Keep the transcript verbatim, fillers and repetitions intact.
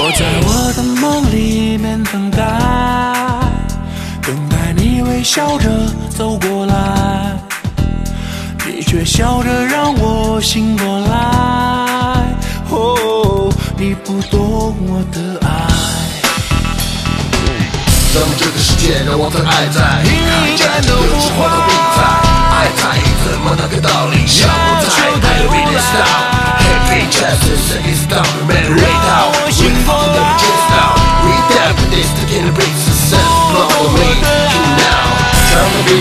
我在我的梦里面等待，等待你微笑着走过来，你却笑着让我醒过来。哦，你不懂我的爱。 让这个世界让我的爱在， 一点都不坏。 爱在怎么那个道理？想不在，爱的 beat is down， Happy just is is down， 没人味道。